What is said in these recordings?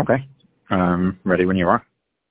Okay. Ready when you are.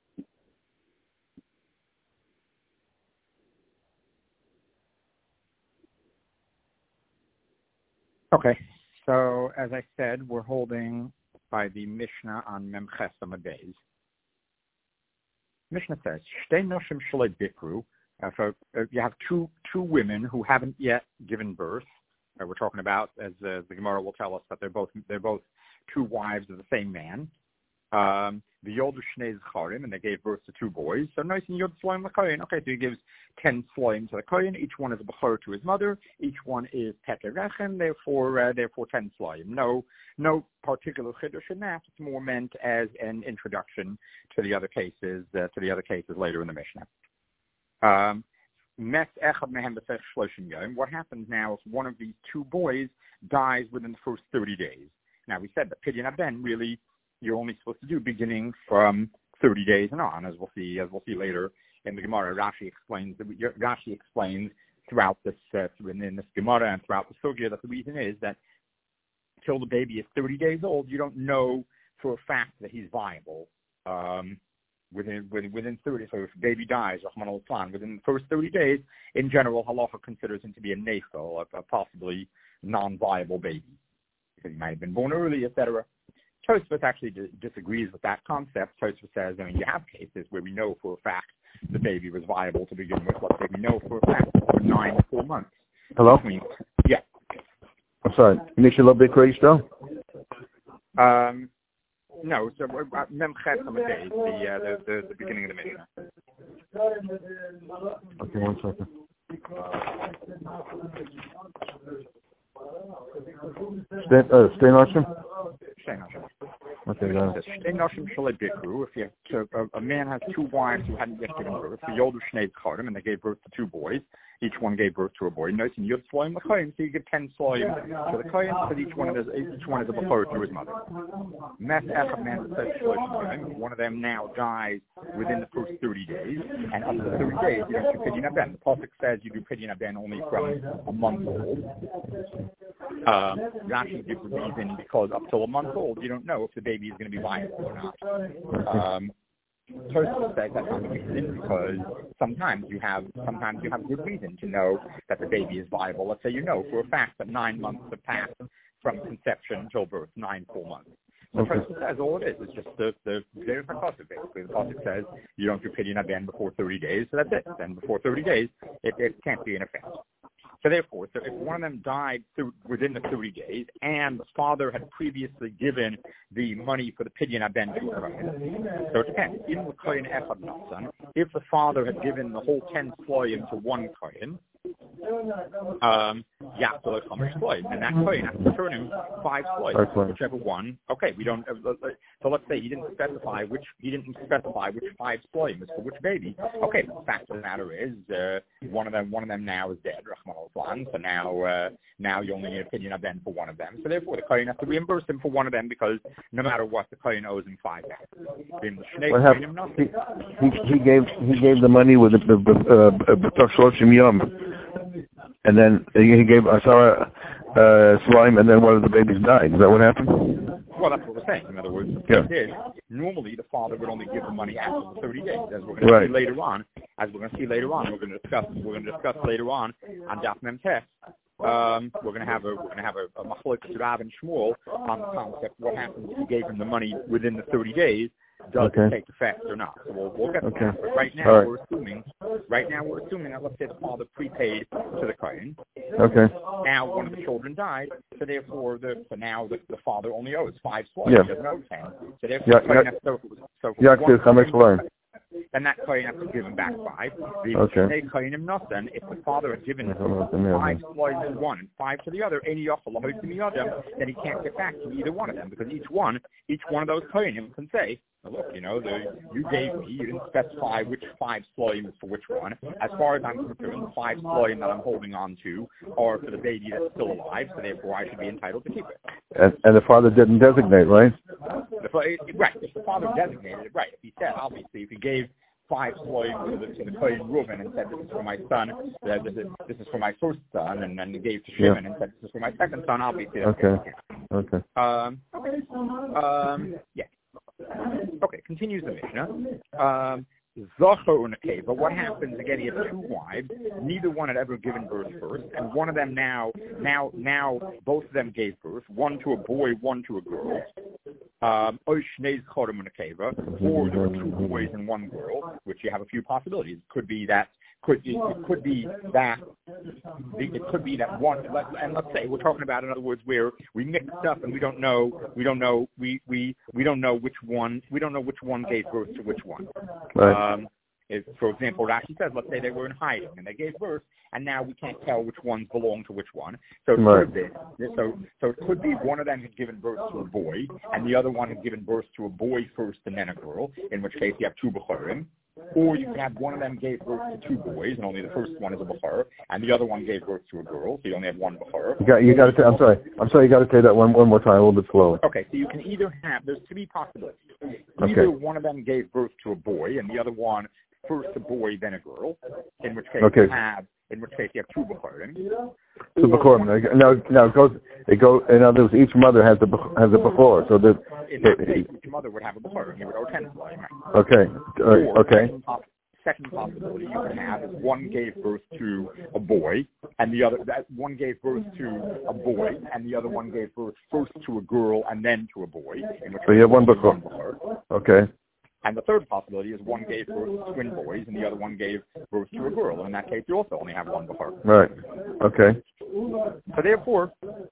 Okay. So, as I said, we're holding by the Mishnah on Memches Amud Beis. Mishnah says, Shtei noshim shalei bikru. So you have two women who haven't yet given birth. We're talking about, as the Gemara will tell us, that they're both two wives of the same man. The Yoldu Shnei Zcharim, and they gave birth to two boys. So nice and Yod Sloim l'Kohen. Okay, so he gives 10 Sloim to the Kohen. Each one is a Bechor to his mother. Each one is Peter Rechem. Therefore 10 Sloim. No particular chiddush in that. It's more meant as an introduction to the other cases. Later in the Mishnah. What happens now if one of these two boys dies within the first 30 days? Now, we said that Pidyon Haben really you're only supposed to do beginning from 30 days and on, as we'll see later in the Gemara. Rashi explains throughout this in this Gemara and throughout the Sugya that the reason is that till the baby is 30 days old, you don't know for a fact that he's viable. Within 30, so if a baby dies, within the first 30 days, in general, halacha considers him to be a nefel, a possibly non-viable baby, because he might have been born early, etc. Tosfos actually disagrees with that concept. Tosfos says, you have cases where we know for a fact the baby was viable to begin with. Let's say we know for a fact for 9 to 4 months. Hello? Yeah. I'm sorry. Mishnah Lo Bikra still? No, so Memches Amud Beis, the beginning of the Mishnah. Okay, 1 second. Stay Noshim? Stay Noshim. Okay, got it. If a man has two wives who hadn't yet given birth, the Yoldu Shnei Zcharim, and they gave birth to two boys. Each one gave birth to a boy. Notice in Yod Sloim l'Kohen, so you give 10 Sloim to the Kohen, so each one is a Bechor to his mother. One of them now dies within the first 30 days, and up to 30 days you don't do Pidyon Haben. The Pasuk says you do Pidyon Haben only from a month old. Rashi gives the reason because up till a month old you don't know if the baby is going to be viable or not. Tosfos says that's not the reason because sometimes you have good reason to know that the baby is viable. Let's say you know for a fact that 9 months have passed from conception until birth, 4 months. So Tosfos says all it is just the pasuk basically. The pasuk says you don't do Pidyon Haben before 30 days, so that's it. Then before 30 days, it can't be an offense. So therefore, if one of them died within the 30 days, and the father had previously given the money for the Pidyon Haben to a Kohen, so it depends. Even with Kohen Echad Natsan, if the father had given the whole 10 Sloim to one Kohen, and that Kohen has to return him 5 Sloim, whichever one. Okay, we don't. So let's say he didn't specify which 5 Sloim is for which baby. Okay, but the fact of the matter is, one of them now is dead. So now you only need a Pidyon Haben for one of them. So therefore, the Kohen has to reimburse him for one of them because no matter what, the Kohen owes him 5 back. What happened? He gave the money with the B'tok Shloshim Yom, and then he gave Asara Slime, and then one of the babies died. Is that what happened? Well, that's what we're saying. In other words, normally the father would only give the money after the 30 days, as we're going to see later on. We're going to discuss later on Daf Mem Tes. We're going to have a machlokes Rav and Shmuel on the concept what happens if you gave him the money within the 30 days. Does it take effect or not? So we'll get to that. But right now we're assuming that let's say the father prepaid to the Kohen. Okay. Now one of the children died, so therefore now the father only owes 5 Sloim. He doesn't owe 10. So therefore the Kohen has to then that Kohen has to give him back 5. If the father had given 5 Sloim to one and 5 to the other, then he can't get back to either one of them because each one of those Kohenim can say, look, you gave me, you didn't specify which 5 Sloim is for which one. As far as I'm concerned, the 5 Sloim that I'm holding on to are for the baby that's still alive, so therefore I should be entitled to keep it. And the father didn't designate, right? Right. If the father designated it, right. If he said, obviously, if he gave 5 Sloim to the Kohen Reuven and said, this is for my son, this is for my first son, and then he gave to Shimon and said, this is for my second son, obviously. Okay. Yeah. continues the Mishnah. Zocher and Nekeva, what happens again? He had two wives. Neither one had ever given birth first, and one of them now both of them gave birth. One to a boy, one to a girl. Or there are two boys and one girl, which you have a few possibilities. It could be that one. And let's say we're talking about, in other words, where we mix up and we don't know which one gave birth to which one. Right. If, for example, Rashi says, let's say they were in hiding and they gave birth, and now we can't tell which ones belong to which one. So it could be one of them had given birth to a boy, and the other one had given birth to a boy first and then a girl, in which case you have two Bechorim. Or you can have one of them gave birth to two boys, and only the first one is a Bechor, and the other one gave birth to a girl, so you only have one Bechor. You got to. I'm sorry. You got to say that one more time, a little bit slower. Okay, so you can either have. There's three possibilities. Either one of them gave birth to a boy, and the other one first a boy, then a girl. In which case you have two Bechorim. Two Bechorim. Now it goes. In other words, each mother has a Bechor. So that in that case, each mother would have a Bechorim. You would owe 10 Slime. Okay. Okay. Second possibility you can have is one gave birth to a boy, and the other one gave birth to a boy, and the other one gave birth first to a girl and then to a boy. So you have one Bechor. Okay. And the third possibility is one gave birth to twin boys and the other one gave birth to a girl. And in that case, you also only have one Bechor. Right. Okay. So therefore,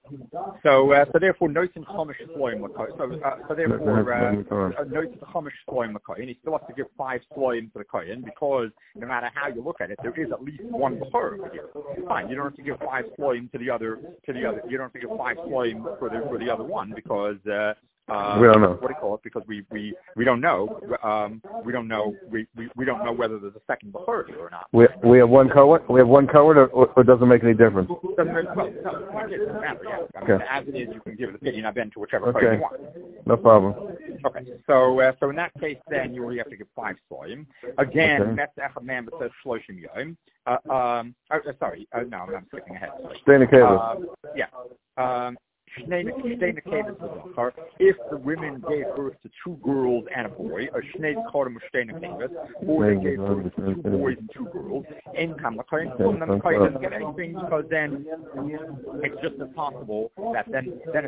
noisin chamish sloim l'koyin. So therefore, noisin chamish sloim l'koyin. He still has to give 5 sloim to the koyin, because no matter how you look at it, there is at least one Bechor over here. Fine, you don't have to give 5 sloim to the other. You don't have to give 5 sloim for the other one, because. We don't know. What do you call it? Because we don't know. We don't know whether there's a second Bechor here or not. We have one Kohen. We have one Kohen, or it doesn't make any difference. It doesn't matter. Yeah. Okay. As it is, you can give the pidyon ben to whichever Kohen you want. No problem. Okay. So in that case, then you only have to give 5 soyim. Again, that's echad man but says shloshim yom. Sorry. No, I'm skipping ahead. Yeah. If the women gave birth to 2 girls and a boy, or they gave birth to 2 boys and 2 girls, income the kohen doesn't get anything, because then it's just as possible that that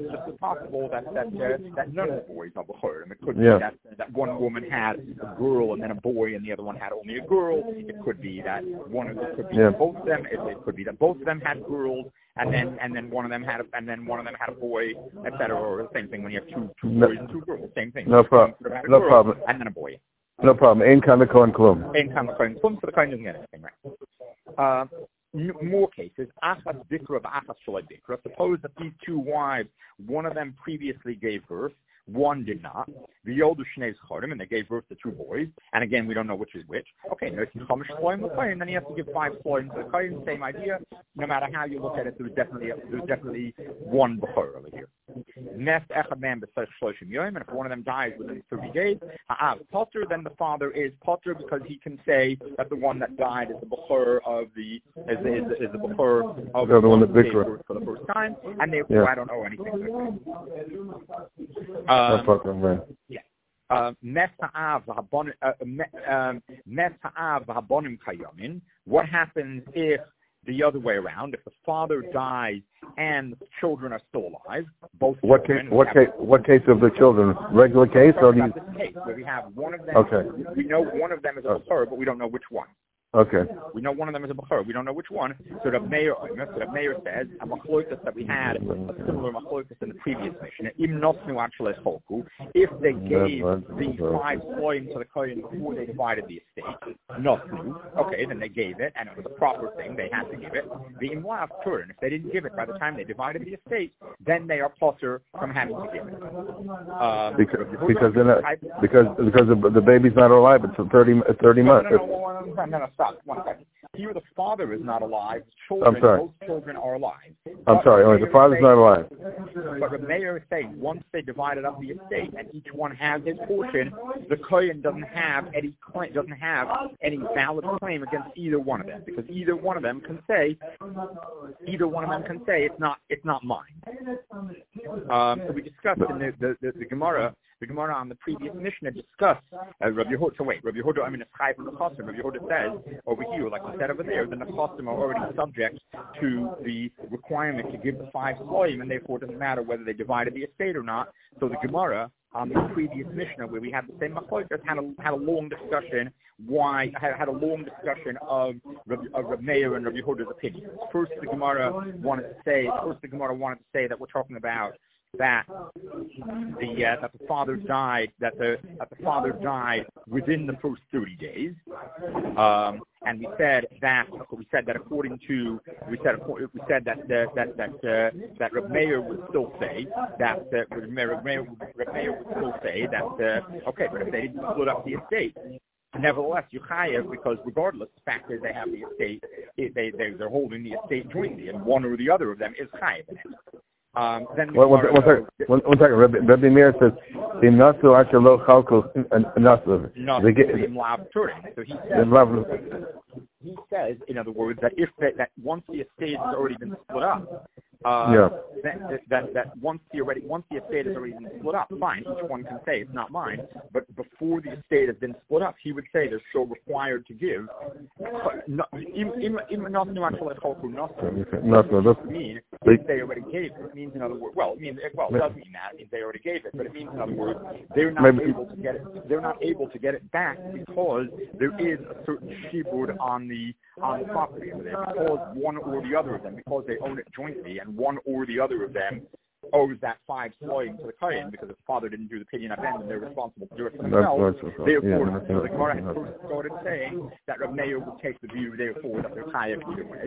none of the boys are Bechorim. It could be that one woman had a girl and then a boy, and the other one had only a girl. It could be that both of them. It could be that both of them had girls, and then one of them had a boy, etc. Or the same thing when you have two boys and 2 girls. Same thing. No problem. No problem. And then a boy. No problem. Ein kan the kohen klum. Ein kan the kohen klum. So the kohen doesn't get anything, right? More cases. Achas dikra v'achas shalei dikra. Suppose that these 2 wives, one of them previously gave birth, one did not. The older Shnei Chodim, and they gave birth to 2 boys. And again, we don't know which is which. Okay, no chamish sloim l'koyin. Then he has to give 5 sloim to the koyin. Same idea. No matter how you look at it, there's definitely one Bechor over here. Nest echad man b'saych shloshim yom. And if one of them dies within 30 days, potter, then the father is potter, because he can say that the one that died is the Bechor of the Bechor of the one that gave birth for the first time, and therefore I don't owe anything to him. What happens if the other way around? If the father dies and the children are still alive, both. What case of the children? Regular case, or this case where we have one of them? Okay. We know one of them is a Bechor, but we don't know which one. Okay. We know one of them is a Bechor. We don't know which one. So the mayor says a machlokas that we had, a similar machlokas in the previous mission. If they gave the 5 sloim to the kohen before they divided the estate, nosnu. Okay, then they gave it, and it was a proper thing. They had to give it. The imlav turin. If they didn't give it by the time they divided the estate, then they are potter from having to give it. Because the baby's not alive. It's 30 months. No, stop. 1 second. Here the father is not alive. Both children are alive. I'm sorry, only the father's not alive. But the mayor is saying once they divided up the estate and each one has his portion, the kohen doesn't have any valid claim against either one of them, because either one of them can say it's not mine. So we discussed in the Gemara the Gemara on the previous Mishnah discussed Rabbi Yehuda. So wait, Rabbi Yehuda, I mean, it's Chai from the Nechasim. Rabbi Yehuda says over here, like we said over there, the Nechasim are already subject to the requirement to give the 5 Sloim, and therefore it doesn't matter whether they divided the estate or not. So the Gemara on the previous Mishnah, where we had the same machlokes, had a long discussion. Had a long discussion of Reb Meir and Rabbi Yehuda's opinion. First, the Gemara wanted to say that we're talking about that the father died within the first 30 days, and we said that according to that Reb Meir would still say that Reb Meir would still say that okay, but if they didn't split up the estate, nevertheless, you chayev, because regardless, the fact is they have the estate, they're holding the estate jointly, and one or the other of them is chayev in it. Then one second. Rabbi Meir says, "In nasu ashelo chalkul nasu." So he says, in other words, that if that once the estate has already been split up, that once the estate has already been split up, fine, each one can say it's not mine. But before the estate has been split up, he would say they're still required to give. If they already gave it, it means in other words, it does mean that. It means they already gave it, but it means in other words, they're not able to get it. They're not able to get it back because there is a certain shibud on the property over there, because one or the other of them, because they own it jointly, and one or the other of them owes that 5 sloim to the Kohen because the father didn't do the pidyon avend and they're responsible to do it for themselves. Therefore, so the Gemara had first started saying that Reb Meir would take the view, therefore, that they're chayav either way.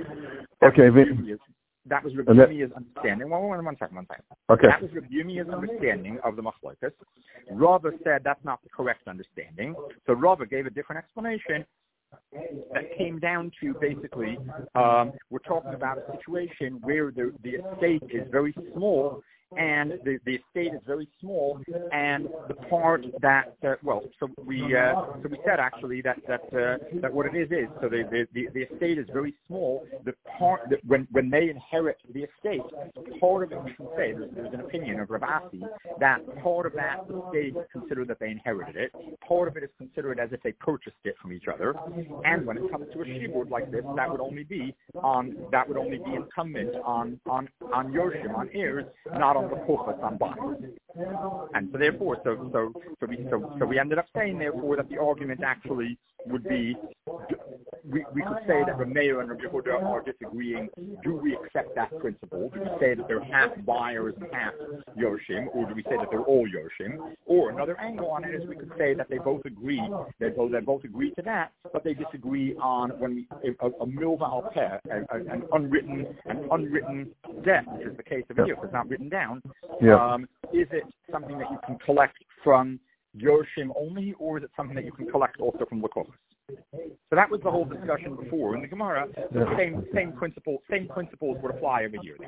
That was Reb Yumiya's understanding. One second. Okay. That was Reb Yumiya's understanding of the machlokes. Rava said that's not the correct understanding. So Rava gave a different explanation that came down to basically, we're talking about a situation where the estate is very small, and the estate is very small, and the part that so we said actually that what it is so the estate is very small. The part that when they inherit the estate, part of it, we can say there's an opinion of Rav Asi that part of that estate is considered that they inherited it. Part of it is considered as if they purchased it from each other. And when it comes to a shibud like this, that would only be incumbent on Yoshim, on heirs, not on the Kochas, on buyers. And so therefore, so we ended up saying therefore that the argument actually would be, we could say that Reb Meir and Reb Yehuda are disagreeing. Do we accept that principle? Do we say that they're half buyers and half Yoshim, or do we say that they're all Yoshim? Or another angle on it is we could say that they both agree, they both agree to that, but they disagree on when a milva al peh, an unwritten debt, which is the case of here, if it's not written down. Is it something that you can collect from Yoshim only, or is it something that you can collect also from Lekochos? So that was the whole discussion before. In the Gemara, the same principles would apply over here.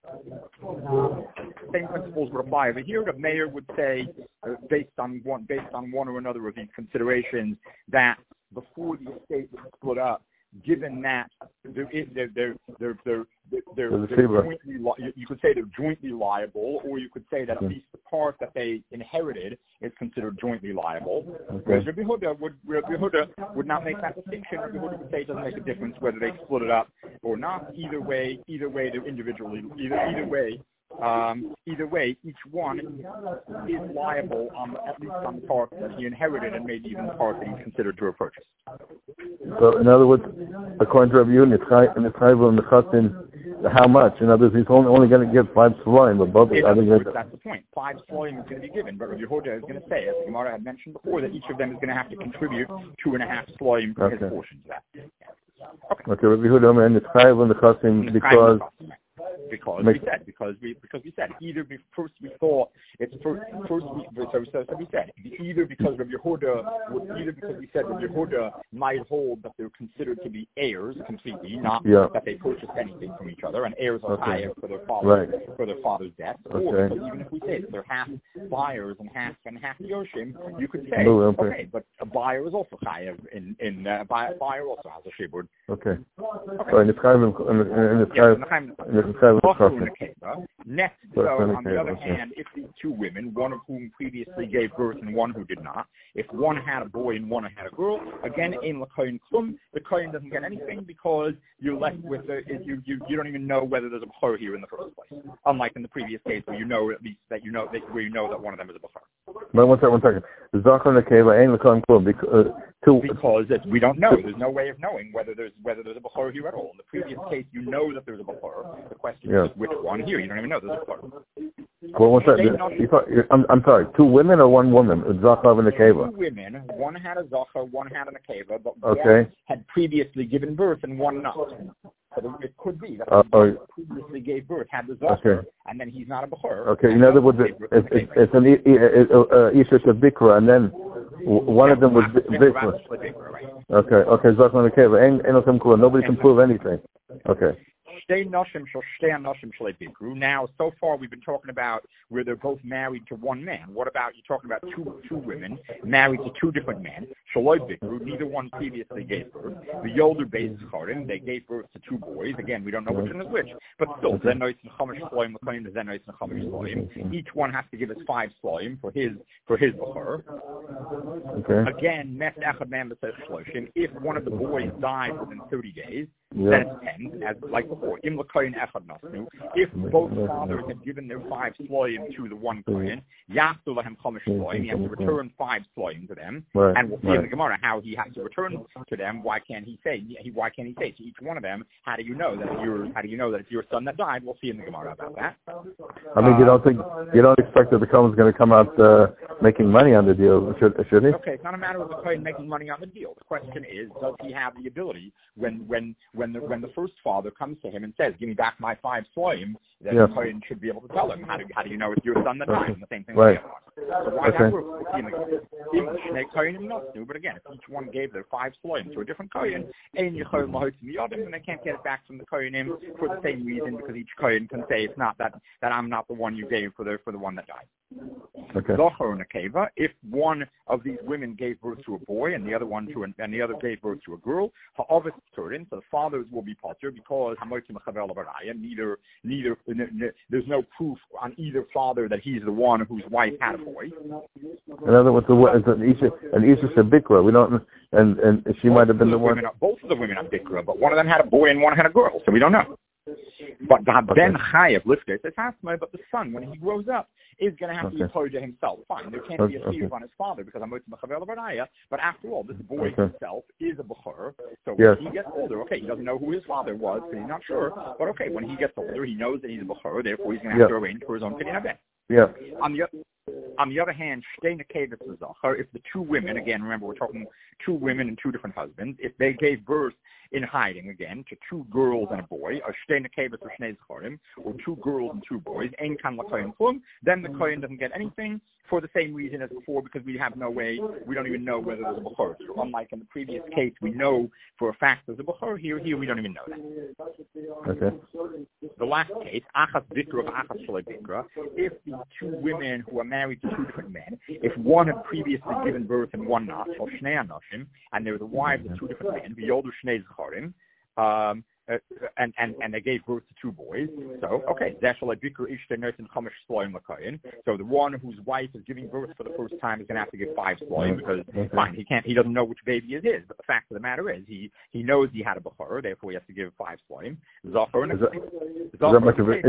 Same principles would apply over here. The mayor would say, based on one or another of these considerations, that before the estate was split up, given that they're jointly, you could say they're jointly liable, or you could say that at least the part that they inherited is considered jointly liable. Whereas Rabbi Yehuda would not make that distinction. Rabbi Yehuda would say it doesn't make a difference whether they split it up or not. Either way, they're individually. Either way, each one is liable at least on the part that he inherited, and maybe even the part that he considered to have purchased. So, in other words, according to Rabbi Yehuda, and the Chayvul and the Chassin, how much? In other words, he's only going to give 5 sloim, but both. That's the point. 5 sloim is going to be given, but Rabbi Yehuda is going to say, as the Gemara had mentioned before, that each of them is going to have to contribute 2.5 sloim for his portion to that. Okay, Rabbi Yehuda and the Chayvul and the Chassin because we said either first we thought it's so we said either because Rabbi Yehuda might hold that they're considered to be heirs completely, not that they purchased anything from each other, and heirs are higher for their father's death. Or even if we say that they're half buyers and half Yoshim, you could say but a buyer is also higher a buyer also has a shibud. So in the Next, so on the other hand, if these two women, one of whom previously gave birth and one who did not, if one had a boy and one had a girl, again, in l'kohen klum, the kohen doesn't get anything because you're left with you don't even know whether there's a bechor here in the first place. Unlike in the previous case where you know at least that where you know that one of them is a bechor. But one second. The zachar nekeva ain't l'kohen klum because we don't know. There's no way of knowing whether there's a bechor here at all. In the previous case, you know that there's a bechor. The question is which one here. You don't even know there's a bechor. Well, what's that? I'm sorry. Two women or one woman? Zachar and nekeva. Two women. One had a zachar, one had a nekeva, but one had previously given birth and one not. So it could be that one previously gave birth, had the zachar, and then he's not a bechor. Okay. In other words, it's an isha bikra, and then one of them was bikra. Okay. Zachar and nekeva. Nobody can prove anything. Okay. Now, so far we've been talking about where they're both married to one man. What about you talking about two women married to two different men? Neither one previously gave birth. The older base they gave birth to two boys. Again, we don't know which one is which, but still, each one has to give us 5 sloim for his bechor. Okay. Again, if one of the boys died within 30 days, then it's 10, as like before. If both fathers have given their 5 sloim to the one kohen, he has to return 5 sloim to them, and we'll see in the Gemara how he has to return to them. Why can't he say to each one of them, how do you know that it's your son that died? We'll see in the Gemara about that. I mean, you don't expect that the kohen is going to come out making money on the deal, should he? Okay, it's not a matter of the kohen making money on the deal. The question is, does he have the ability when the first father comes to him and says, "Give me back my 5 sloim," then the kohen should be able to tell him, "How do you know it's your son that died?" And the same thing with the other one. So why that works? But again, if each one gave their 5 sloim to a different kohen, then they can't get it back from the kohenim for the same reason, because each kohen can say it's not that I'm not the one you gave for the one that died. Okay. If one of these women gave birth to a boy and the other gave birth to a girl, so the fathers will be potter because neither there's no proof on either father that he's the one whose wife had a boy. In other words, an Isha Bikra. We don't, and she might have been the one. Both of the women are Bikra, but one of them had a boy and one had a girl, so we don't know. But Ben Chayev Lifter says, but the son, when he grows up, is going to have to be told to himself. Fine, there can't be a fear on his father because I'm but after all, this boy himself is a bechor. So when he gets older, he doesn't know who his father was, so he's not sure. But when he gets older, he knows that he's a bechor. Therefore, he's going to have to arrange for his own kinyan ben. Yeah. On the other hand, if the two women, again, remember we're talking 2 women and 2 different husbands, if they gave birth in hiding again to 2 girls and a boy, or 2 girls and 2 boys, then the kohen doesn't get anything for the same reason as before, because we don't even know whether there's a bechor. So unlike in the previous case, we know for a fact there's a bechor. Here we don't even know that. Okay. The last case, achas bikra, achas shalei bikra, if the 2 women who are married to 2 different men, if one had previously given birth and one not, or shnei anoshim, and they were the wives of 2 different men, v'yoldu shnei zacharim, and they gave birth to 2 boys. So, so the one whose wife is giving birth for the first time is going to have to give 5 sloim because he doesn't know which baby is his. But the fact of the matter is, he knows he had a bechor, therefore he has to give 5 sloim. Is that much of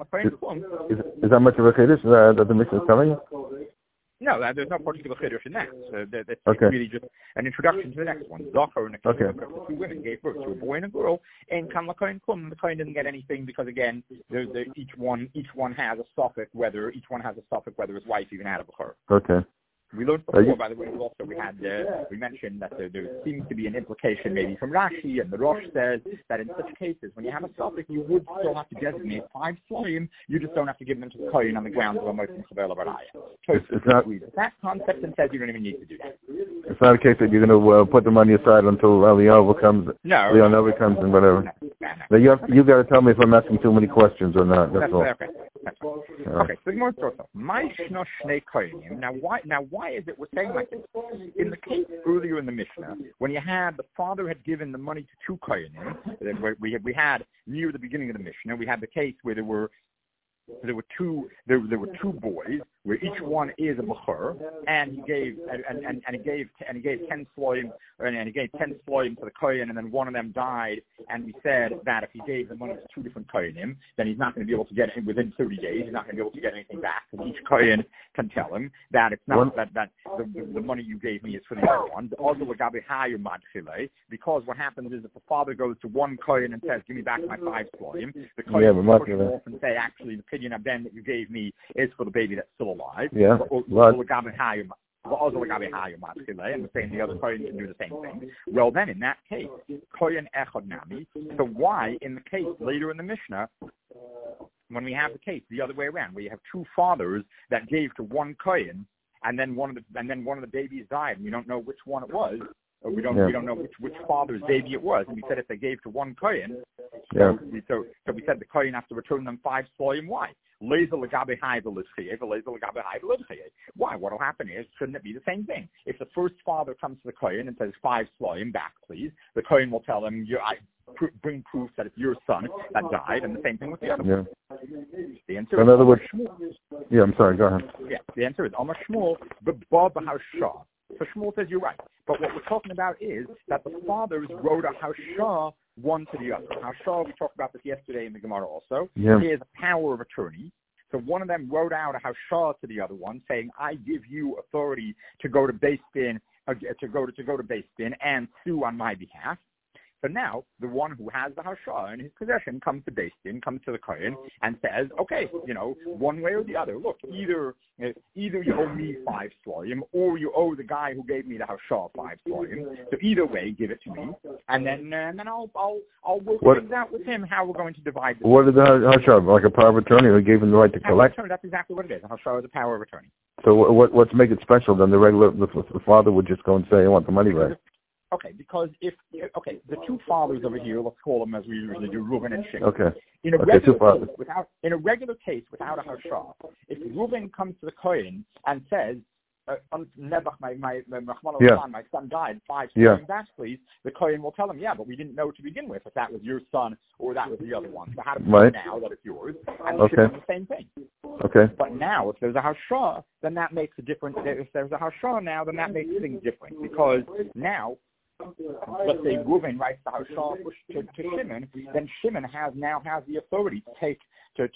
a chiddush that the Mishnah is telling? No, there's no particular chiddush in that. It's really just an introduction to the next one. Zachar and the 2 women gave birth to a boy and a girl, and the kohen didn't get anything because again, each one has a suffix whether his wife even had a bechor. Okay. We learned before, by the way, we mentioned that there seems to be an implication maybe from Rashi, and the Rosh says that in such cases, when you have a suffix, you would still have to designate 5 sloim, you just don't have to give them to the kohen on the grounds of a motion chavel of It's not that concept and says you don't even need to do that. It's not a case that you're going to put the money aside until Eliyahu comes. No. Eliyahu comes and whatever. No. You got to tell me if I'm asking too many questions or not. That's all. Okay. Okay. So more thoughts. Now why is it we're saying like this? In the case earlier in the Mishnah, when the father had given the money to 2 kohenim, we had near the beginning of the Mishnah, we had the case where there were there were two boys where each one is a bachur, and he gave 10 sloim, and he gave 10 sloim to the kohen, and then one of them died, and we said that if he gave the money to two different kohenim, then he's not going to be able to get it within 30 days. He's not going to be able to get anything back. And each kohen can tell him that it's not that the money you gave me is for the other one. Because what happens is if the father goes to one kohen and says, "Give me back my 5 sloim," the kohen will push him off and say, "Actually, the pidyon abden that you gave me is for the baby that's still alive." Yeah. And the same, the other kohen can do the same thing. Well, then in that case, kohen echad nami. So why, in the case later in the Mishnah, when we have the case the other way around, where you have two fathers that gave to one kohen, and then one of the babies died, and we don't know which one it was, or we don't know which father's baby it was, and we said if they gave to one kohen, so we said the kohen has to return them 5 sloim. Why? Why? What will happen is, shouldn't it be the same thing? If the first father comes to the kohen and says 5 sloim back, please, the kohen will tell him, bring proof that it's your son that died, and the same thing with the other one. The answer in other words, I'm sorry, go ahead. Yeah, the answer is Amar Shmuel b'ba b'hashah. So Shmuel says you're right. But what we're talking about is that the fathers wrote a hashah one to the other. Hashah, we talked about this yesterday in the Gemara also. Yeah. He has a power of attorney. So one of them wrote out a hashah to the other one, saying, "I give you authority to go to Beis Din, to go to Beis Din and sue on my behalf." So now, the one who has the hashah in his possession comes to Beis Din, comes to the kohen, and says, "Okay, one way or the other. Look, either you owe me 5 sloim, or you owe the guy who gave me the hashah 5 sloim. So either way, give it to me, and then I'll work things out with him how we're going to divide this." What is the hashah? Like a power of attorney, or gave him the right to collect? That's exactly what it is. A hashah is a power of attorney. So what's make it special? Then the father would just go and say, "I want the money back." Okay, because the two fathers over here, let's call them as we usually do, Reuben and Shimon. Okay. In a regular case without a hashah, if Reuben comes to the kohen and says, "Nebuch, my son died, 5 sloim back, please," the kohen will tell him, "Yeah, but we didn't know to begin with if that was your son or that was the other one. So how do we know now that it's yours?" And it should be the same thing. Okay. But now, if there's a hashah, then that makes a difference. If there's a hashah now, then that makes things different, because now, let's say Reuven writes the hashah to Shimon, then Shimon now has the authority to take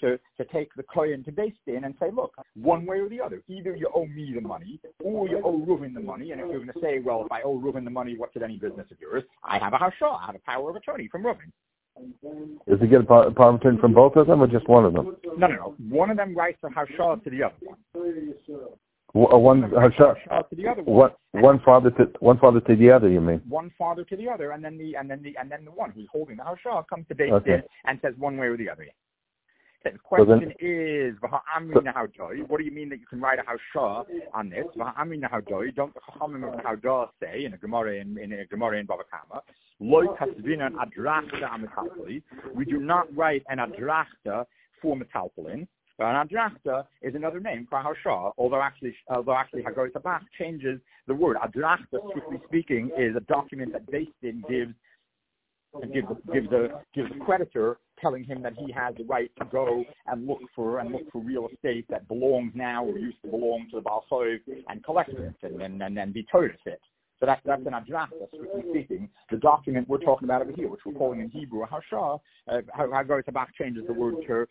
the kohen to Beis Din and say, "Look, one way or the other, either you owe me the money or you owe Reuven the money." And if you're going to say, "Well, if I owe Reuven the money, what's it any business of yours?" I have a hashah, I have a power of attorney from Reuven. Does he get a power of attorney from both of them, or just one of them? No. One of them writes the hashah to the other one. One hashah to the other one. One father to the other. You mean? One father to the other, and then the one who's holding the hashah comes to Beis Din and says one way or the other. Okay, the question is, what do you mean that you can write a hashah on this? Don't the Chachamim of Haudah say in a Gemara in Bava Kama, we do not write an adrachta for metalpolin. An adrachta is another name for hashah, although actually Hagoy Tabach changes the word. Adrachta, strictly speaking, is a document that Beis Din gives the creditor, telling him that he has the right to go and look for real estate that belongs now or used to belong to the Baal Chov and collect it and then be told it. So that's an adrachta, strictly speaking. The document we're talking about over here, which we're calling in Hebrew a hashah, Hagoy Tabach changes the word to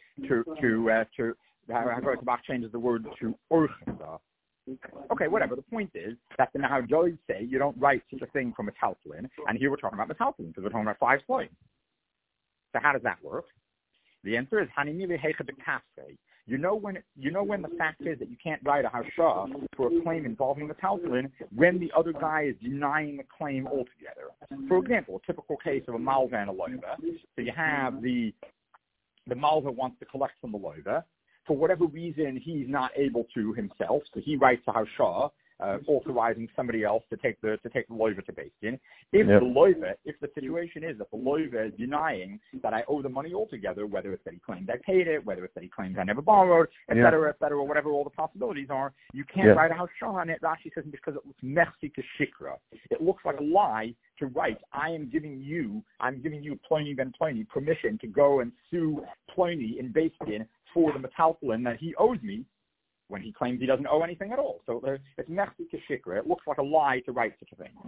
urchta. Okay, whatever. The point is that the Nahajois say you don't write such a thing from a metalpolin, and here we're talking about metalpolin because we're talking about 5 sloim. So how does that work? The answer is hanimi lehecha bekafei. You know when the fact is that you can't write a hashah for a claim involving metalpolin when the other guy is denying the claim altogether. For example, a typical case of a malva and a loiva. So you have the malva wants to collect from the loiva. For whatever reason, he's not able to himself, so he writes a hashah authorizing somebody else to take the loiva to Beis Din. If the situation is that the loiva is denying that I owe the money altogether, whether it's that he claims I paid it, whether it's that he claims I never borrowed, et cetera, whatever all the possibilities are, you can't write a hashah on it. Rashi says because it looks merci to shikra. It looks like a lie to write, I'm giving you Ploni ben Ploni permission to go and sue Ploni in Beis Din for the metaltalin that he owes me when he claims he doesn't owe anything at all. So it's mechzi keshikra. It looks like a lie to write such a thing.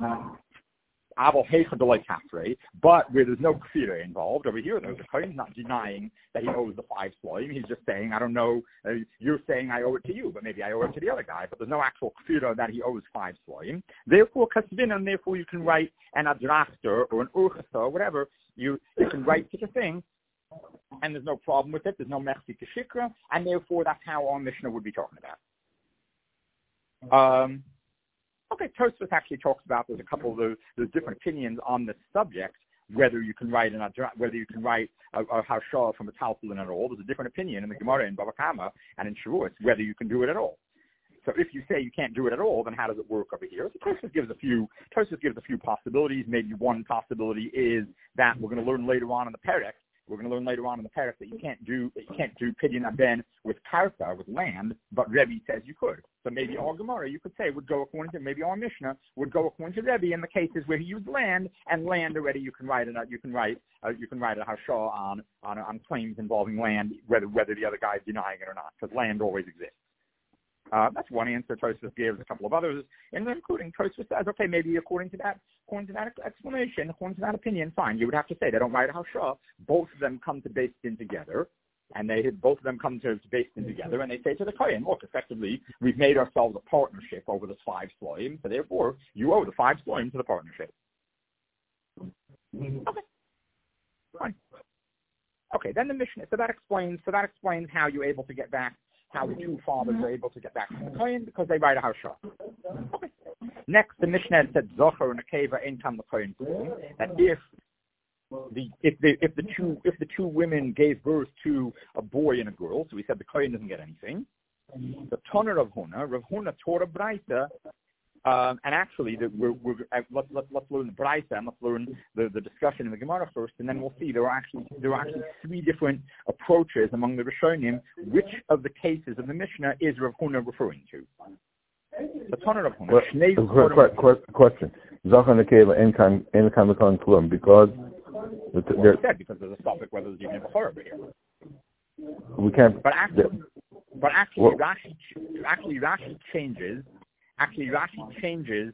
But where there's no kfira involved, over here, the Kohen's not denying that he owes the 5 sloim. He's just saying, I don't know, you're saying I owe it to you, but maybe I owe it to the other guy. But there's no actual kfira that he owes 5 sloim. Therefore, kasvin, and therefore you can write an adrachter or an urchasa or whatever. You can write such a thing, and there's no problem with it. There's no mechzi keshikra, and therefore that's how our Mishnah would be talking about. Okay, Tosfos actually talks about there's there's different opinions on this subject, whether you can write a hashah from a taltalin at all. There's a different opinion in the Gemara in Bava Kama and in Shavuot whether you can do it at all. So if you say you can't do it at all, then how does it work over here? So Tosfos gives a few possibilities. Maybe one possibility is that we're going to learn later on in the Perek. We're going to learn later on in the Perek that you can't do pidyon aben with karka, with land, but Rebbe says you could. So maybe our Gemara, you could say, would go according to, maybe our Mishnah would go according to Rebbe in the cases where he used land, and land already you can write a hashah on claims involving land, whether the other guy is denying it or not, because land always exists. That's one answer. Tosfos gives a couple of others, and then including Tosfos says, okay, maybe according to that explanation, according to that opinion, fine. You would have to say they don't write a hashah. Both of them come to Beis Din together, and both of them come to Beis Din together, and they say to the Kohen, look, effectively, we've made ourselves a partnership over this 5 sloim, so therefore you owe the 5 sloim to the partnership. Okay, fine. Okay, then the Mishnah. So that explains how you're able to get back. How the 2 fathers are able to get back from the Kohen because they write a hashah. Okay. Next, the Mishnah said Zocher and Akeva income the Kohen that if the two women gave birth to a boy and a girl, so we said the Kohen doesn't get anything. The Toner of Rav Huna taught a Braisa. And actually, let's learn the Braisa and let's learn the discussion in the Gemara first, and then we'll see there are actually 3 different approaches among the Rishonim. Which of the cases of the Mishnah is Rav Huna referring to? The Toner of Huna. Question: Zachan Nekeva en kan klum because because there's a topic whether there's even a bechor over here. We can't. But actually, Rashi changes. Actually, Rashi changes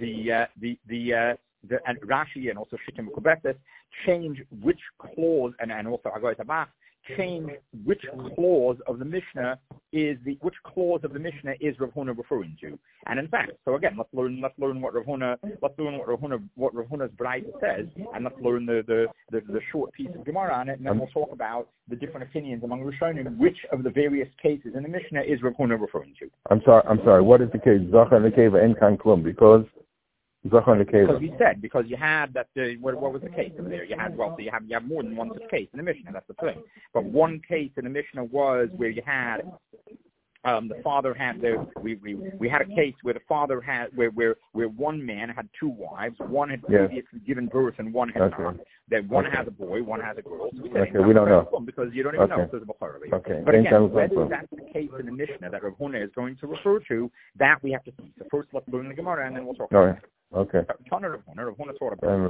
and Rashi and also Shittim Kubetes change which clause and also Agoy Tabach change which clause of the Mishnah is Rav Huna referring to. And in fact, so again, let's learn what Rav Huna's Braisa says, and let's learn the short piece of Gemara on it, and then we'll talk about the different opinions among Rishonim, which of the various cases in the Mishnah is Rav Huna referring to. I'm sorry. What is the case? Zachan Nekeva en kan klum because Zachan Nekeva. Because you had that. What was the case over there? You have more than one such case in the Mishnah. That's the thing. But one case in the Mishnah was where you had the father had we had a case where the father had where one man had 2 wives. One had previously given birth and one had not. That one has a boy, one has a girl. So we don't know because you don't even know if there's a bechor. Okay. But again, whether that's the case in the Mishnah that Rav Huna is going to refer to, that we have to see. So first, let's learn the Gemara and then we'll talk about it. Okay. Rav Huna taught about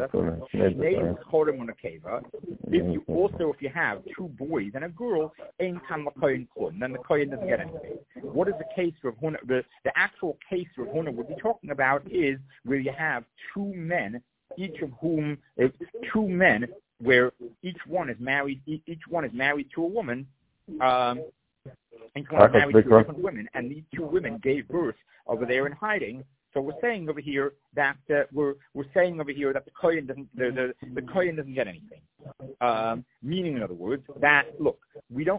if you have 2 boys and a girl, then the Kohen doesn't get anything. What is the case Rav Huna? The actual case Rav Huna would be talking about is where you have 2 men, where each one is married to a woman. Each one is married to different women, and these 2 women gave birth over there in hiding. So we're saying over here that the Kohen doesn't get anything. Meaning, in other words, that look, we don't.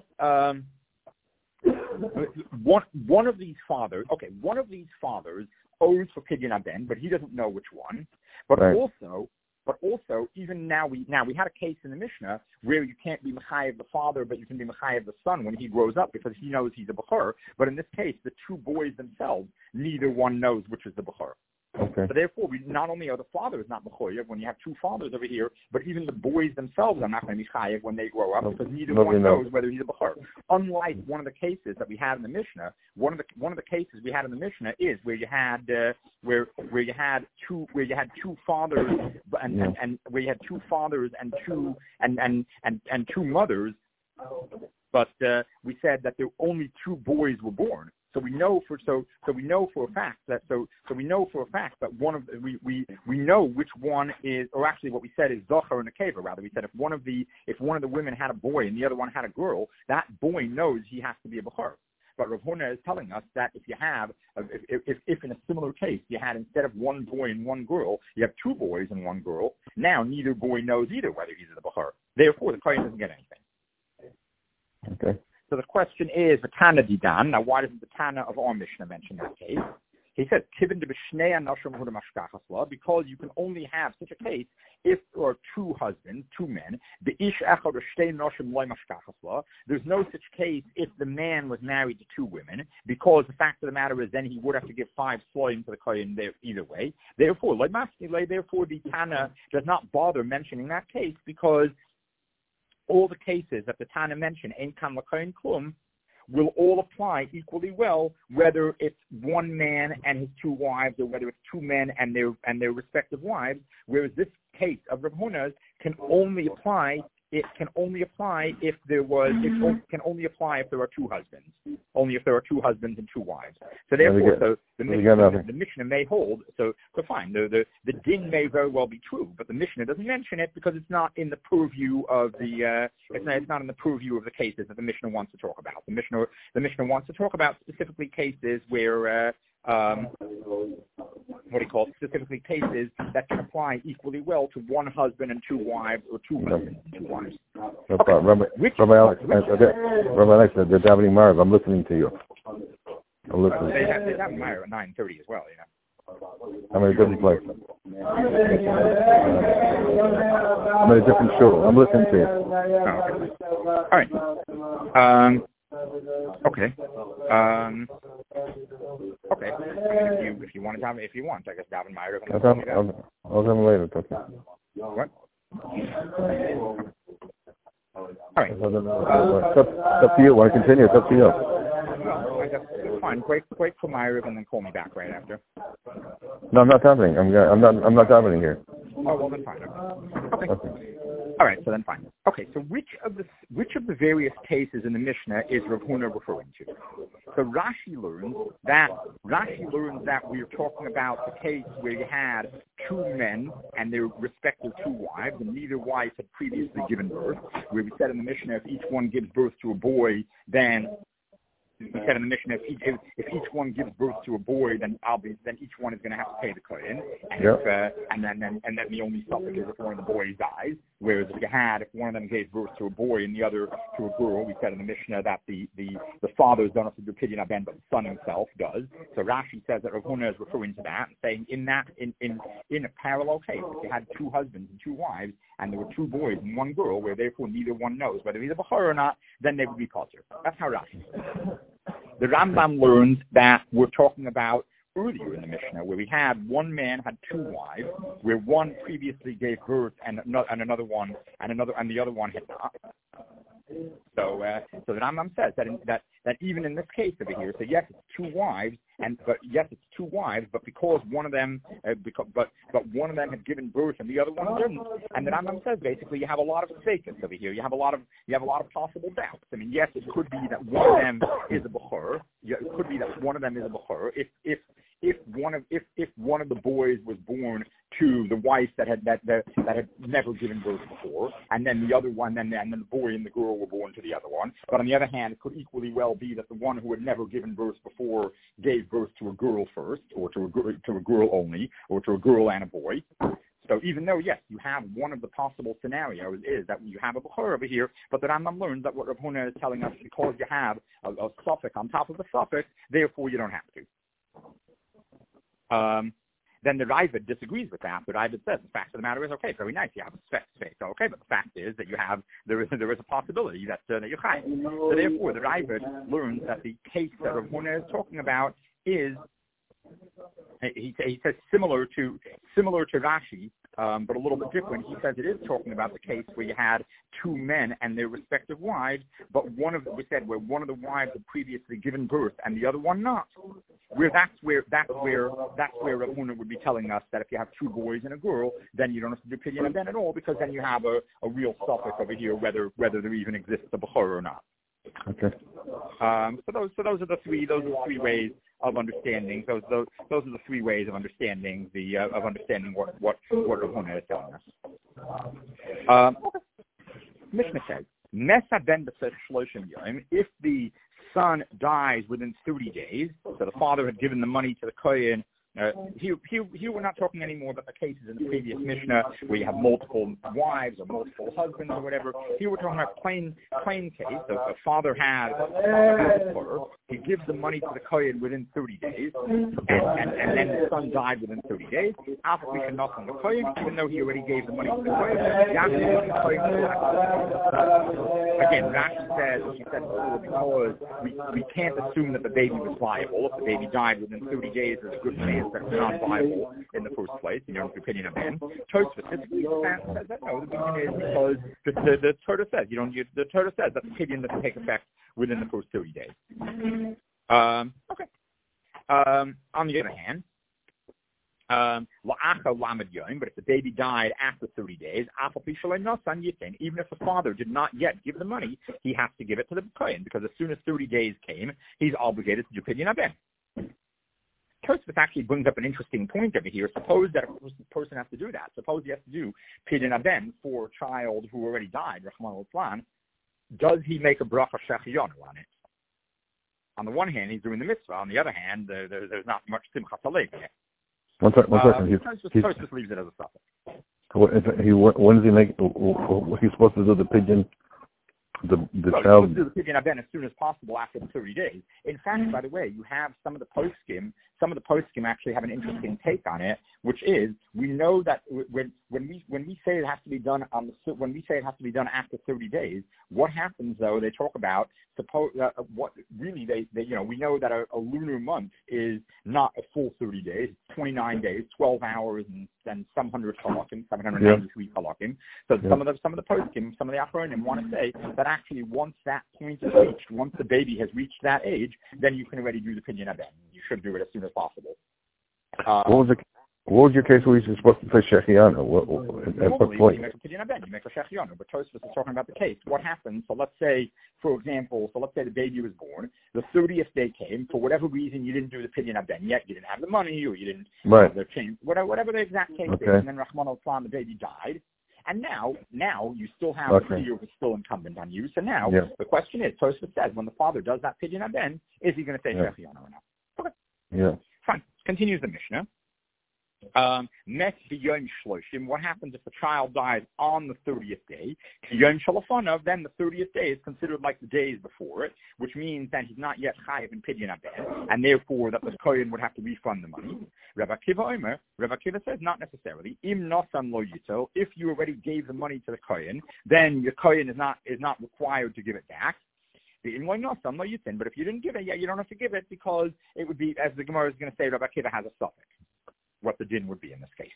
One of these fathers owes for pidyon aben, but he doesn't know which one. But also, even now we had a case in the Mishnah where you can't be mechayev the father, but you can be mechayev the son when he grows up because he knows he's a bechor. But in this case, the 2 boys themselves, neither one knows which is the bechor. Okay. So therefore, not only are the fathers not mechayev when you have 2 fathers over here, but even the boys themselves are not going to be mechayev when they grow up because neither one knows whether he's a bechor. Unlike one of the cases that we had in the Mishnah, one of the cases we had in the Mishnah is where you had where you had 2 fathers and where you had 2 fathers and 2 mothers. But we said that there only 2 boys were born. So we know for a fact that one of we know which one is, or actually what we said is Zohar and Nekeva. Rather, we said if one of the women had a boy and the other one had a girl, that boy knows he has to be a Bechor. But Rav Huna is telling us that if in a similar case you had, instead of 1 boy and 1 girl, you have 2 boys and 1 girl, now neither boy knows either whether he's the Bechor. Therefore, the Kohen doesn't get anything. Okay. So the question is, the Tana Didan. Now, why doesn't the Tana of our Mishnah mention that case? He says, because you can only have such a case if there are 2 husbands, 2 men. There's no such case if the man was married to 2 women, because the fact of the matter is then he would have to give 5 sloim to the kohen there either way. Therefore, the Tana does not bother mentioning that case, because all the cases that the Tana mentioned, Ein Kan L'Kohen Klum, will all apply equally well, whether it's 1 man and his 2 wives, or whether it's 2 men and their respective wives. Whereas this case of Rav Huna's can only apply if there are 2 husbands. Only if there are 2 husbands and 2 wives. So therefore, the Mishnah may hold. So fine. The din may very well be true, but the Mishnah doesn't mention it because it's not in the purview of the. It's not in the purview of the cases that the Mishnah wants to talk about. The Mishnah wants to talk about specifically cases where. Specifically cases that can apply equally well to 1 husband and 2 wives, or 2 husbands and 2 wives. Okay. Rabbi Alex, they're davening Marv. I'm listening to you. I'm listening. They have Marv at 9:30 as well, you know. I'm in a different place. I'm in a different shul. I'm listening to you. Oh, okay. All right. Okay. Okay. If you want to have, if you want, I guess Davin Meyer. I'll tell them later. Okay. What? All right. It's up to you. Want to continue? It's up to you. I guess it's fine. Wait for Meyer and then call me back right after. No, I'm not davening. I'm not davening here. Oh, well then fine. Okay. All right, so then fine. Okay, so which of the various cases in the Mishnah is Rav Huna referring to? So Rashi learns that we're talking about the case where you had 2 men and their respective 2 wives, and neither wife had previously given birth. Where we said in the Mishnah, if each one gives birth to a boy, then we said in the Mishnah, if each one gives birth to a boy, then each one is going to have to pay the kohen, and then the only suffix is if one of the boys dies. Whereas if one of them gave birth to a boy and the other to a girl, we said in the Mishnah that the fathers don't have to do pidyon aben, but the son himself does. So Rashi says that Rav Huna is referring to that, and saying in a parallel case, if you had 2 husbands and 2 wives, and there were 2 boys and 1 girl, where therefore neither one knows whether he's a bechor or not, then they would be potter. That's how Rashi says. The Rambam learns that we're talking about earlier in the Mishnah, where we had 1 man had 2 wives, where one previously gave birth and the other one had not. So the Rambam says that even in this case over here, so yes, it's 2 wives, but because one of them, one of them had given birth and the other one didn't, and the Rambam says basically you have a lot of statements over here. You have a lot of possible doubts. I mean, yes, it could be that one of them is a bechor. It could be that one of them is a bechor. If one of the boys was born to the wife that had never given birth before, and then the other one, and then the boy and the girl were born to the other one. But on the other hand, it could equally well be that the one who had never given birth before gave birth to a girl first, or to a girl only, or to a girl and a boy. So even though, yes, you have one of the possible scenarios is that you have a bechor over here, but the Rambam learns that what Rav Huna is telling us, because you have a suffix on top of the suffix, therefore you don't have to. Then the Ravid disagrees with that. The Ravid says the fact of the matter is, okay, very nice, you have a space, okay, but the fact is that there is a possibility that you're chai. So therefore, the Ravid learns that the case that Rav Huna is talking about is, he says similar to Rashi, but a little bit different. He says it is talking about the case where you had 2 men and their respective wives, but where one of the wives had previously given birth and the other one not. That's where Rav Huna would be telling us that if you have 2 boys and a girl, then you don't have to do pidyon aben at all, because then you have a real suffix over here, whether there even exists a bechor or not. Okay. So those are the three ways of understanding. Those are the three ways of understanding what Rav Huna is telling us. Okay. Mishnah says, Mesa ben b'tzech shloshim yom. If the son dies within 30 days, so the father had given the money to the kohen. Here we're not talking anymore about the cases in the previous Mishnah where you have multiple wives or multiple husbands or whatever. Here we're talking about plain case. So the father has a daughter. He gives the money to the kohen within 30 days, and then the son died within 30 days. After we can knock on the kohen, even though he already gave the money to the kohen, again, Rashi says, as you said before, because we can't assume that the baby was viable. If the baby died within 30 days, there's a good chance that it's not viable in the first place, in your opinion of him. Tosfos specifically says that no, the reason is because the Torah says the Torah says that the pidyon doesn't take effect within the first 30 days. Okay. On the other hand, but if the baby died after 30 days, even if the father did not yet give the money, he has to give it to the kohen, because as soon as 30 days came, he's obligated to do pidyon aben. Tosfos actually brings up an interesting point over here. Suppose that a person has to do that. Suppose he has to do pidyon aben for a child who already died, Rachmana litzlan. Does he make a bracha shechianu on it? On the one hand, he's doing the mitzvah. On the other hand, there's not much simchas halev in it. One second. Tosfos leaves it as a suffix. When does he make? He's supposed to do the pidyon. The child. He's supposed to do the pidyon aben as soon as possible after the 30 days. In fact, by the way, you have some of the poskim actually have an interesting take on it, which is we know that when we say it has to be done after 30 days, what happens though? They talk about what really they we know that a lunar month is not a full 30 days, 29 days, 12 hours, and then some 100 halakim, 793 halakim. So some of the poskim, some of the achronim want to say that actually once that point is reached, once the baby has reached that age, then you can already do the pidyon aben. You should do it as soon as possible. What was your case where you're supposed to say shechianu? At what point? You make a pidyon aben, you make a shechianu, but Tosfos is talking about the case. What happens? So let's say, for example, the baby was born, the 30th day came, for whatever reason you didn't do the pidyon aben yet, you didn't have the money, or you didn't have the change, whatever the exact case is, and then Rachmana litzlan, the baby died. And now you still have the fear was still incumbent on you. So now the question is, Tosfos says, when the father does that pidyon aben, is he going to say shechianu or not? Okay. Yeah. Fine. Continues the Mishnah. Met b'yom shloshim. What happens if the child dies on the 30th day? Yom shalafanav. Then the 30th day is considered like the days before it, which means that he's not yet chayiv in pidyon aben, and therefore that the kohen would have to refund the money. Rabbi Akiva says not necessarily. Im nosan lo yito. If you already gave the money to the kohen, then your kohen is not required to give it back. But if you didn't give it, you don't have to give it, because it would be, as the Gemara is going to say, Rabbi Akiva has a suffix. What the din would be in this case.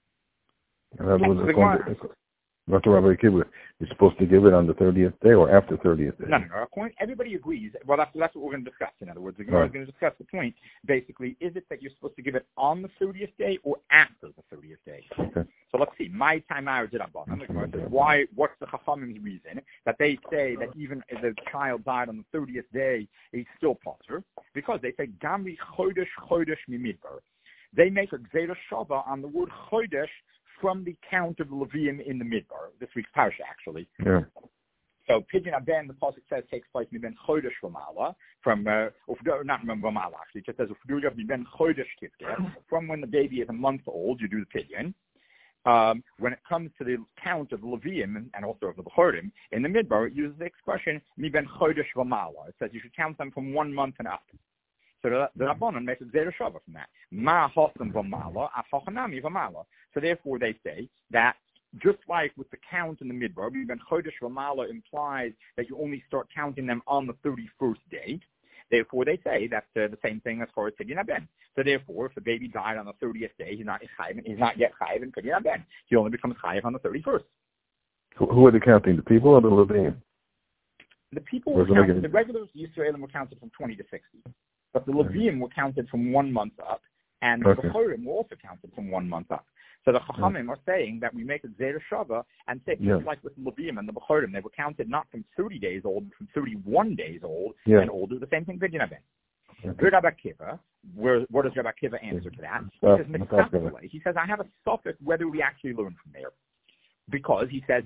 Not the Rabbi Akiva. You're supposed to give it on the 30th day or after 30th day. No. Everybody agrees. Well, that's what we're going to discuss. In other words, the Gemara is going to discuss the point. Basically, is it that you're supposed to give it on the 30th day or after the 30th day? Okay. So let's see. My time out did Rabbanan. The Gemara says, why? What's the Chachamim's reason that they say that even if the child died on the 30th day, he's still potter? Because they say Gamri Chodesh Mimidbar. They make a Gzeira Shava on the word Chodesh from the count of the Levium in the Midbar, this week's parsha, actually. Yeah. So pidyon aben, the pasuk says, takes place miben Chodesh V'mala, from not V'mala actually, it just says miben Chodesh Tifkeh, from when the baby is a month old, you do the pidyon. When it comes to the count of the Levium and also of the Bechorim in the Midbar, it uses the expression miben Chodesh V'mala. It says you should count them from 1 month and up. So the Rabbanan makes a Gzeira Shava from that. Ma hosam v'mala, afachanami v'mala. So therefore they say that just like with the count in the Midbar, even Chodesh v'mala implies that you only start counting them on the 31st day. Therefore they say that's the same thing as far as pidyon aben. So therefore, if the baby died on the 30th day, he's not yet chayiv in pidyon aben. He only becomes chayiv on the 31st. Who are they counting? The people or the Levium? The people were counted, the regular Yisraelim were counted from 20 to 60. But the Levium were counted from 1 month up, and the Bechorim were also counted from 1 month up. So the Chachamim are saying that we make a Gzeira Shava and say, just like with the Levim and the Bechorim, they were counted not from 30 days old, but from 31 days old and older. The same thing for Binyan Ben. Rabbi Akiva, what does Rabbi Akiva answer to that? He says, I have a suffix whether we actually learn from there. Because he says,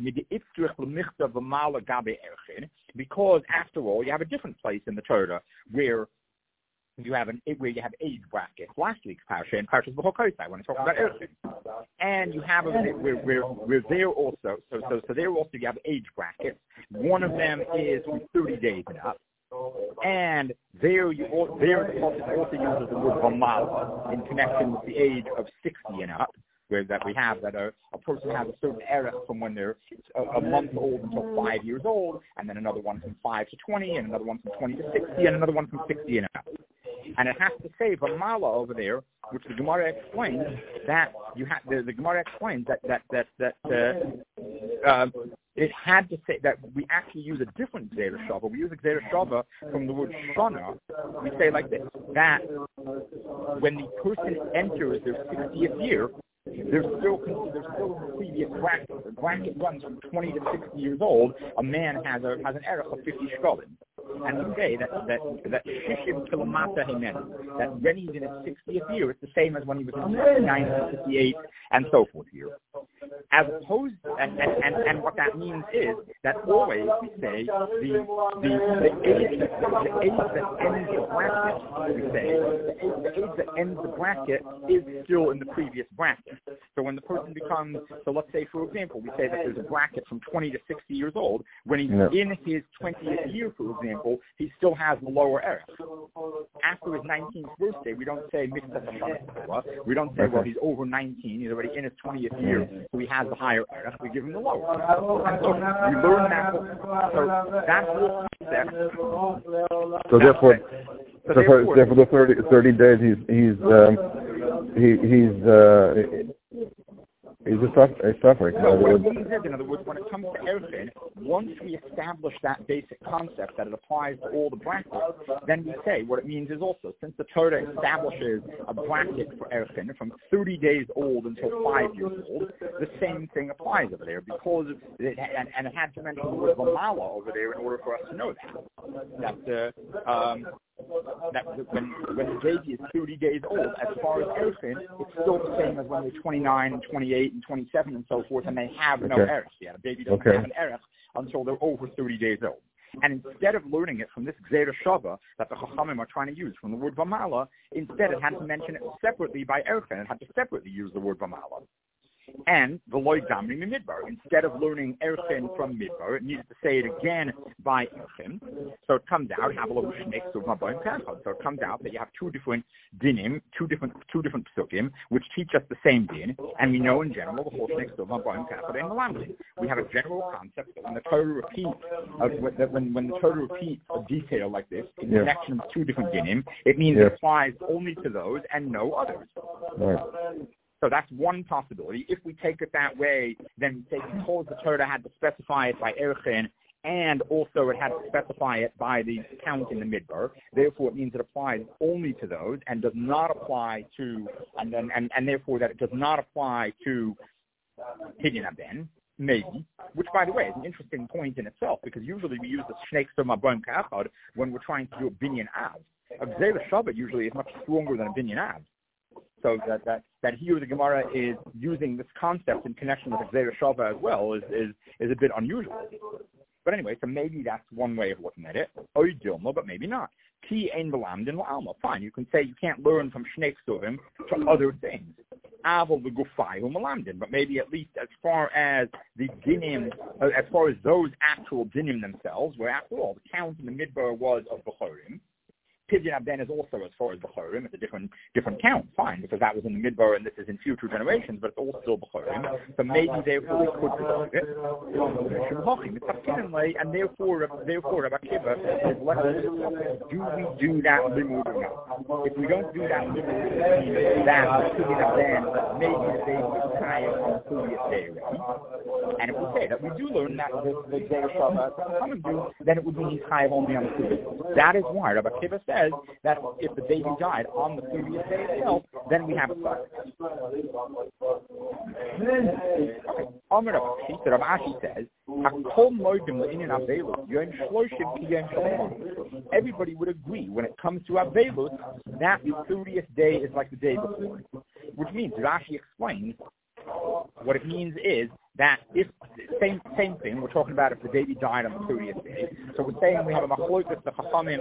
because after all, you have a different place in the Torah where you have age brackets. Last week's Parsha and Parshas B'Chokosai when it's talking about Erchin, and you have where there also. So there also you have age brackets. One of them is from 30 days and up. And there the Pasuk also uses the word Vamala in connection with the age of 60 and up, where that we have that a person has a certain era from when they're a month old until 5 years old, and then another one from 5 to 20, and another one from 20 to 60, and another one from 60 and up. And it has to say Vamala over there, which the Gemara explains that you have. The Gemara explains that it had to say that we actually use a different Gzeira Shava. We use a Gzeira Shava from the word Shana. We say like this, that when the person enters their 60th year, there's still a previous bracket. The bracket runs from 20 to 60 years old. A man has an erech of 50 shkolim. And we say that Shishim Kilamata Himen, that when he's in his 60th year, it's the same as when he was in 59, 58, and so forth here. As opposed, and what that means is that always we say the age that ends the bracket, we say the age that ends the bracket is still in the previous bracket. So when the person becomes, so let's say for example, we say that there's a bracket from 20 to 60 years old. When he's in his 20th year, for example, he still has the lower erech. After his 19th birthday, we don't say we don't say, well, he's over 19, he's already in his 20th year, so he has the higher erech. We give him the lower. And so we learn that. So that whole concept. So therefore, the 30 days he's a suffering. So what it means is, in other words, when it comes to Erchin, once we establish that basic concept that it applies to all the brackets, then we say what it means is also, since the Torah establishes a bracket for Erchin from 30 days old until 5 years old, the same thing applies over there, because it had to mention the word Vamala over there in order for us to know that when the baby is 30 days old, as far as Erchin, it's still the same as when they're 29 and 28 and 27 and so forth, and they have no erech yet. A baby doesn't have an erech until they're over 30 days old. And instead of learning it from this Gzeira Shava that the Chachamim are trying to use from the word Vamala, instead it had to mention it separately by Erchin. It had to separately use the word Vamala. And the Loi Gamri Midbar. Instead of learning Erchin from Midbar, it needed to say it again by Erchin. So it comes out, so it comes out that you have two different dinim, two different psukim, which teach us the same din, and we know in general the whole we have a general concept that when the Torah repeats a detail like this in connection with two different dinim, it means it applies only to those and no others. Right. So that's one possibility. If we take it that way, then we say because the Torah had to specify it by Erchin, and also it had to specify it by the count in the Midbar. Therefore, it means it applies only to those and does not apply to, and therefore that it does not apply to Binyan Ben, maybe, which, by the way, is an interesting point in itself, because usually we use the Shnei Ksur Maboim Ka'achad when we're trying to do a Binyan Av. A Gzeira Shava usually is much stronger than a Binyan Av. So that here the Gemara is using this concept in connection with the Gzeira Shava as well is a bit unusual. But anyway, so maybe that's one way of looking at it. Or Dilma, but maybe not. Ki ein belamdin la'alma. Fine, you can say you can't learn from Shnei Ksurim to other things. Aval v'gufai u'malamdin. But maybe at least as far as the dinim, as far as those actual dinim themselves, where after all the count in the Midbar was of Bechorim, Pidyon Ben is also, as far as Bechorim, it's a different count, fine, because that was in the Midbar and this is in future generations, but it's all still Bechorim. So maybe therefore we could preserve it. And therefore Rabbi Akiva is left. Do we do that limud or not? If we don't do that limud, that Pidyon Ben maybe the baby is higher on the previous day already. And if we say that we do learn that the Gzeira Shava, then it would be high only on the previous. That is why Rabbi Akiva says says that if the baby died on the 30th day itself, then we have a suffix. Okay. Rav Ashi says, everybody would agree when it comes to Avelus that the 30th day is like the day before. Which means, Rashi explains, what it means is that if same thing, we're talking about if the baby died on the 30th day. So we're saying we have a machlokas, the Chachamim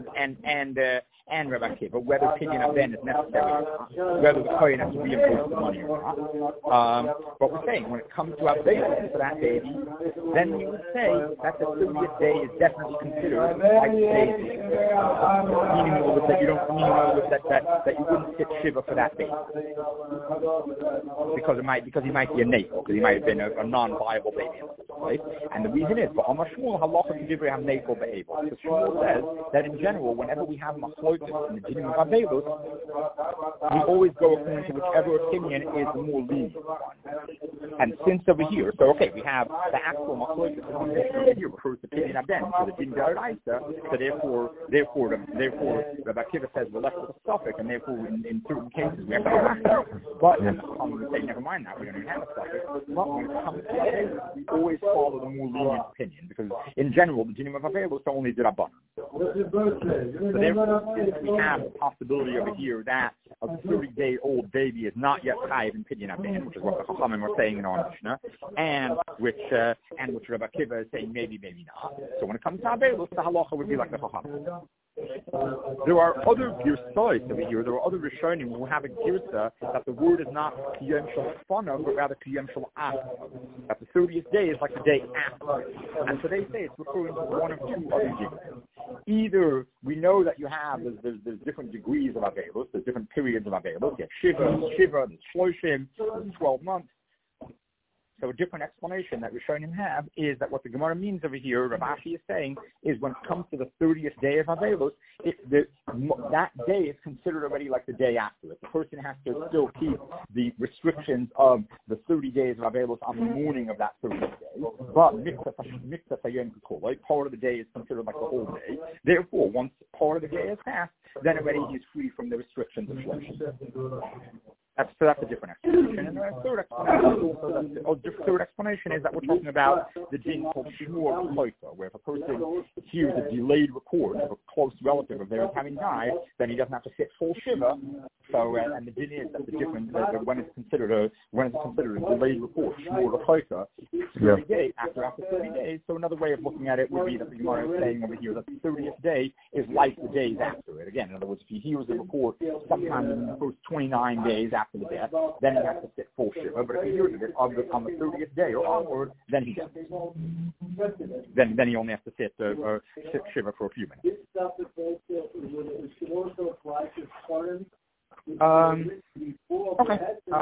and Rabbi Akiva, whether opinion of then is necessary or not, whether the Kohen has to reimburse the money or not. But we're saying when it comes to Avelus for that baby, then we would say that the 30th day is definitely considered like the day. Meaning that you don't that you wouldn't sit shiva for that baby because he might be a navel, because he might have been a non-viable baby, right? And the reason is, but on Shmuel halacha divrei have navel be'avel. Because Shmuel says that in general, whenever we have machlokas in the dinim of avelus, we always go according to whichever opinion is the more lenient one. And since over here, so okay, we have the actual machlokas over here, refers to opinion aben, so the din daraisa, so therefore, Rabbi Akiva says we're left with a suffix, and therefore in certain cases we have to have that. But say never mind that, we don't even have a suffix. But when it comes to it, we always follow the more lenient opinion, because in general, the dinim of avelus only did abban. So therefore, since we have the possibility over here that a 30-day-old baby is not yet chayiv in pidyon aben, which is what the Chachamim are saying in our Mishnah, and which Rabbi Akiva is saying maybe not. So when it comes to avelus, the halacha would be like the Chachamim. There are other girsahs over here. There are other rishonim who have a girsah that the word is not kiyem shel fana, but rather kiyem shel after. That the 30th day is like the day after. And so they say it's referring to one of two other degrees. Either we know that you have there's different degrees of avelus, there's different periods of avelus. You have shiva, there's shloshim, there's 12 months. So a different explanation that Rishonim have is that what the Gemara means over here, Rav Ashi is saying, is when it comes to the 30th day of Avelus, that day is considered already like the day after it. The person has to still keep the restrictions of the 30 days of Avelus on the morning of that 30th day. But Mitzvah Sayem Kukol, right? Part of the day is considered like the whole day. Therefore, once part of the day is passed, then already he is free from the restrictions of Shloshim. So that's a different explanation. And the third explanation is that we're talking about the din called shmur kloisa, where if a person hears a delayed report of a close relative of theirs having died, then he doesn't have to sit full shiva. So, and the din is that the difference when it's considered a delayed report, shmur kloisa, 30 days after 30 days. So another way of looking at it would be that the Gemara is saying over here that the 30th day is like the days after it. Again, in other words, if he hears a report sometime in the first 29 days after the death, then he has to sit full shiva. But if he hears it on the 30th day or onward, then he doesn't. Then he only has to sit shiva for a few minutes. Okay.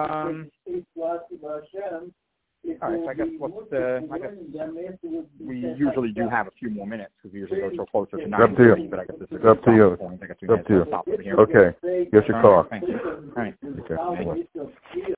All right, so I guess we usually do have a few more minutes because we usually go so closer to 9:30, but I guess this is up to you. Point. I guess we stop over here. Okay. Yes, your call. Thank you. All right. Okay.